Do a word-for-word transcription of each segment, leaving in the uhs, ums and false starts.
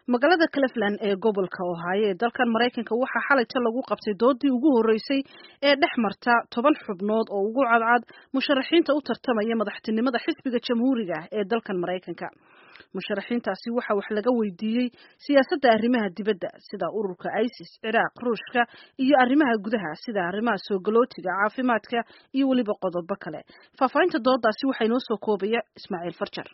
magaalada Cleveland ee gobolka Ohio ee dalkan Mareykanka waxa xalayta lagu qabtay doodii ugu horeysay ee dhexmarta toban xubnood oo ugu cadcad musharaxiinta u tartamaya madaxtinimada xisbiga jamhuuriga ee dalkan Mareykanka. musharaxiintaasi waxa wax laga weydiiyay siyaasadda arrimaha dibadda sida ururka ISIS, Ciraaq, Ruushka iyo arrimaha gudaha sida arrimaha soo galootiga, caafimaadka iyo waliba qodobo kale. Faafahinta doodaasi waxa inoo soo koobaya Ismaaciil Farjar.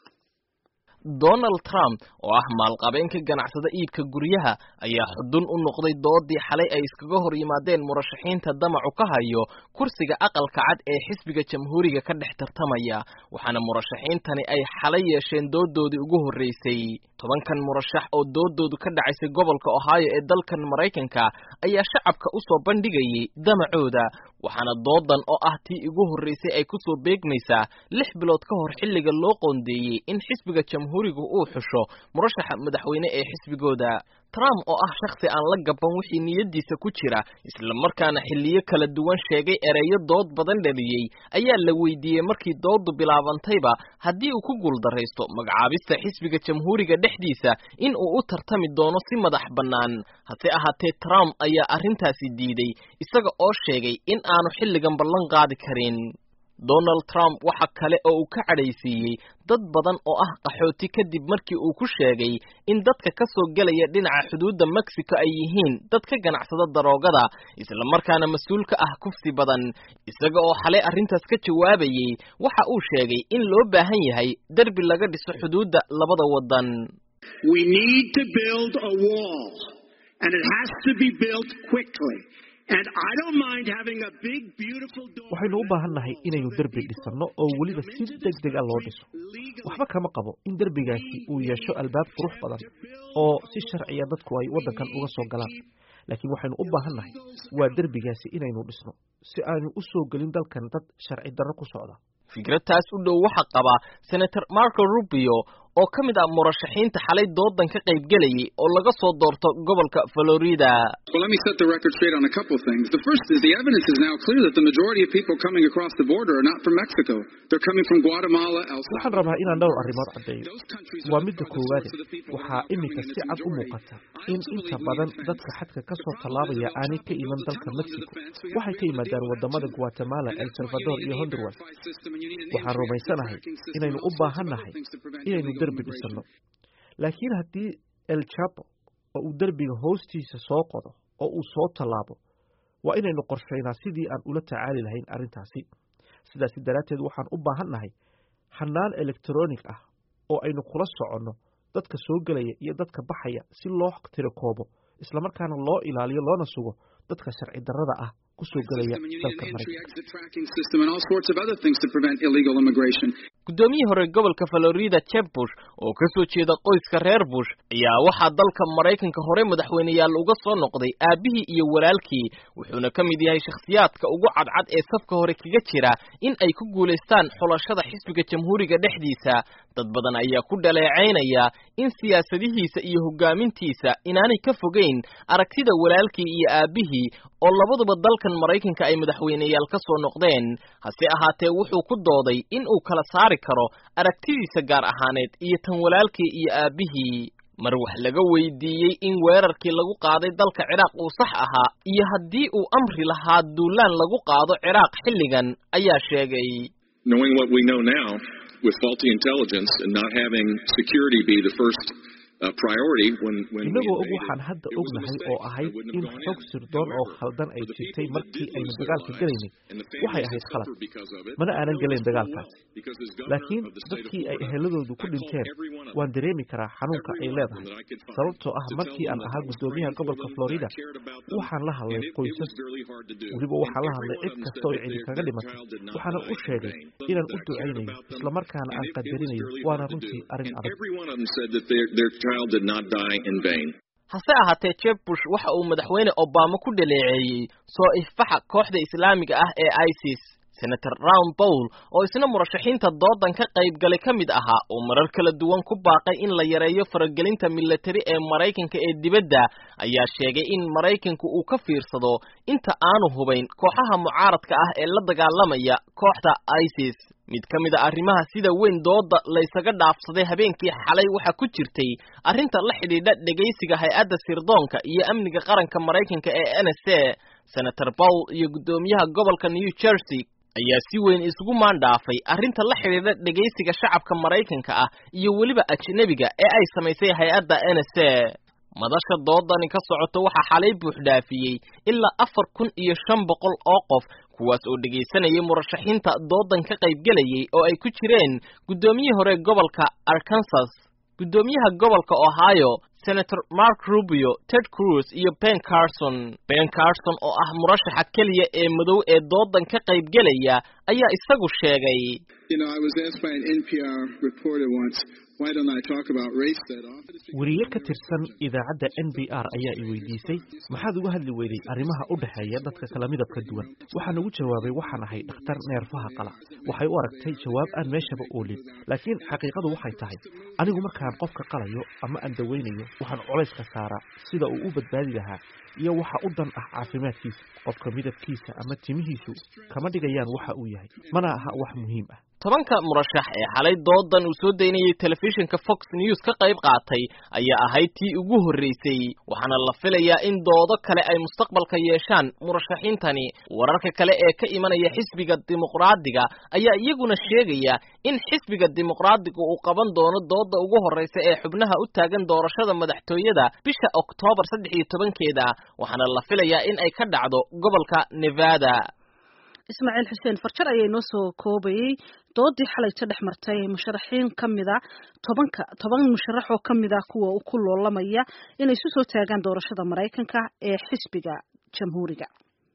Donald Trump oo ah maalqabeenka ganacsada iibka guryaha ayaa xudun u noqday doodii xalay ay iskaga hor yimaadeen murashaxiinta damacu ka hayo kursiga aqalka cad ee xisbiga jamhuuriga ka dhex tartamaya waxaana murashaxiintani ay xalay yeesheen doodoodii ugu horeysay. tobankan murashax oo doodoodu ka dhacaysay gobolka Ohio ee dalkan Mareykanka ayaa shacabka u soo bandhigayay damacooda waxaana doodan oo ah tii ugu horeysay ay ku soo beegmaysaa lix bilood ka hor xilliga loo qoondeeyay in xisbiga jamhuurigu uu xusho murashaxa madaxweyne ee xisbigooda. Trump oo ah shakhsi aan la gaban wixii niyadiisa ku jira isla markaana xilliyo kala duwan sheegay ereyo dood badan dhaliyay ayaa la weydiiyay markii doodu bilaabantayba haddii uu ku guuldareysto magacaabista xisbiga jamhuuriga dhexdiisa in uu u tartami doono si madax bannaan. hase ahaatee Trump ayaa arrintaasi diiday isaga oo sheegay in aanu xilligan ballan qaadi karin. Donald Trump waxa kale oo uu ka cadhaysiiyay dad badan oo ah qaxooti kadib markii uu ku sheegay in dadka ka soo galaya dhinaca xuduudda Mexico ay yihiin dad ka ganacsada daroogada isla markaana mas'uul ka ah kufsi badan. isaga oo xalay arrintaas ka jawaabayay waxa uu sheegay in loo baahan yahay darbi laga dhiso xuduudda labada wadan. We need to build a wall and it has to be built quickly. And I don't mind having a big beautiful door. waxaynu u baahannahay inaynu darbi dhisano oo waliba si degdeg ah loo dhiso. waxba kama qabo in darbigaasi uu yeesho albaab qurux badan oo si sharciya dadku ay wadankan uga soo galaan. laakiin waxaynu u baahannahay waa darbigaasi inaynu dhisno si aanu u soo galin dalkan dad sharci darro ku socda. fikradaas u dhow waxa qaba Senator Marco Rubio oo ka mid ah murashaxiinta xalay doodan ka qayb galayay oo laga soo doorto gobolka Florida. Well, let me set the record straight on a couple of things. The first is the evidence is now clear that the majority of people coming across the border are not from Mexico. They're coming from Guatemala, El Salvador. waxaan rabaa inaan dhowr arrimood caddeeyo. waa midda koowaad waxaa iminka si cad u muuqata in inta badan dadka xadka ka soo tallaabaya aanay ka iman dalka Mexico. waxay ka yimaadaan wadamada Guatemala, El Salvador iyo Honduras. waxaan rumaysanahay inaynu u baahannahay inaynu darbi dhisano. laakiin haddii El Chapo oo uu darbiga hoostiisa soo qodo oo uu soo tallaabo waa inaynu qorsheynaa sidii aan ula tacaali lahayn arrintaasi. sidaas daraateed waxaan u baahannahay hanaan electronic ah oo aynu kula soconno dadka soo galaya iyo dadka baxaya si loo tirokoobo isla markaana loo ilaaliyo loona sugo dadka sharci darrada ah ku soo galaya dalka Mareykanka. Gudoomiyihii hore gobolka Florida Jeb Bush oo ka soo jeeda qoyska reer Bush ayaa waxa dalka Mareykanka hore madaxweynayaal uga soo noqday aabihii iyo walaalkii wuxuuna ka mid yahay shakhsiyaadka ugu cadcad ee safka hore kaga jira in ay ku guuleystaan xulashada xisbiga jamhuuriga dhexdiisa. dad badan ayaa ku dhaleeceynaya in siyaasadihiisa iyo hogaamintiisa inaanay ka fogeyn aragtida walaalkii iyo aabihii oo labaduba dalkan Mareykanka ay madaxweynayaal ka soo noqdeen. hase ahaatee wuxuu ku dooday in uu kala saari karo aragtidiisa gaar ahaaneed iyo tan walaalkii iyo aabihii. mar wax laga weydiiyey in weerarkii lagu qaaday dalka Ciraaq uu sax ahaa iyo haddii uu amri lahaa duulaan lagu qaado Ciraaq xilligan ayaa sheegay. Knowing what we know now with faulty intelligence and not having security be the first Uh, priority when when inagoo og waxaan hadda ognahay oo ahayd in xog sirdoon oo khaldan ay jirtay markii aynu dagaalka galaynay waxay ahayd khalad mana aanan galayn dagaalkaas. laakiin dadkii ay eheladoodu ku dhinteen waan dareemi karaa xanuunka ay leedahay sababtoo ah markii aan ahaa gudoomiyaha gobolka Florida waxaan la hadlay qoysas weliba waxaan la hadlay cid kasta oo cidi kaga dhimatay waxaana u sheegay inaan u ducaynayo isla markaana aan qadarinayo waana runtii arrin adag. did not die in vain. hase ahaatee Jeb Bush waxa uu madaxweyne Obama ku dhaleeceeyay soo ifbaxa kooxda Islaamiga ah ee ISIS. Senator Ron Paul oo isna murashaxiinta doodan ka qayb galay ka mid ahaa oo marar kala duwan ku baaqay in la yareeyo faragelinta military ee Mareykanka ee dibadda ayaa sheegay in Mareykanku uu ka fiirsado inta aanu hubayn kooxaha mucaaradka ah ee la dagaalamaya kooxda ISIS. mid ka mid a arrimaha sida weyn dooda la isaga dhaafsaday habeenkii xalay waxa ku jirtay arrinta la xidhiidha dhageysiga hay-adda sirdoonka iyo amniga qaranka Mareykanka ee N S A. Senator Paul iyo gudoomiyaha gobolka New Jersey ayaa si weyn isugu maandhaafay arrinta la xidhiidha dhageysiga shacabka Mareykanka ah iyo weliba ajnabiga ee ay samaysay hay-adda N S A. madasha doodani ka socoto waxa xalay buux dhaafiyay ilaa afar kun iyo shan boqol oo qof kuwaas oo dhageysanayay murashaxiinta doodan ka qayb galayay oo ay ku jireen gudoomiyihii hore gobolka Arkansas, gudoomiyaha gobolka Ohio Senator Mark Rubio, Ted Cruz iyo Ben Carson. Ben Carson oo ah murashaxa kaliya ee madow ee doodan ka qayb galaya ayaa isagu sheegay, You know, I was asked by an N P R reporter once, why don't I talk about race that often? wariye ka tirsan idaacadda N P R ayaa i weydiisay maxaad uga hadli weyday arrimaha u dhaxeeya dadka kala midabka duwan. waxaan ugu jawaabay waxaan ahay dhakhtar neerfaha qala. waxay u aragtay jawaab aan meeshaba oolin, laakiin xaqiiqadu waxay tahay anigu markaan qofka qalayo ama aan daweynayo waxaan culays ka saaraa sida uu u badbaadi lahaa iyo waxa u dan ah caafimaadkiisa. qofka midabkiisa ama timihiisu kama dhigayaan waxa uu yahay, mana aha wax muhiim ah. tobanka murashax ee xalay doodan uu soo deynayay telefishinka Fox News ka qayb qaatay ayaa ahayd tii ugu horeysay, waxaana la filayaa in doodo kale ay mustaqbalka yeeshaan murashaxiintani. wararka kale ee ka imanaya xisbiga dimuqraadiga ayaa iyaguna sheegaya in xisbiga dimuqraadiga uu qaban doono dooda ugu horeysa ee xubnaha u taagan doorashada madaxtooyada bisha Oktoobar saddex iyo tobankeeda, waxaana la filayaa in ay ka dhacdo gobolka Nevada. Ismaaciil Xuseen Farjar ayaa inoo soo koobayay doodii xalay ka dhex martay musharaxiin kamida tobanka toban musharax oo kamida kuwa ku loolamaya inay isu soo taagaan doorashada Mareykanka ee xisbiga Jamhuuriga.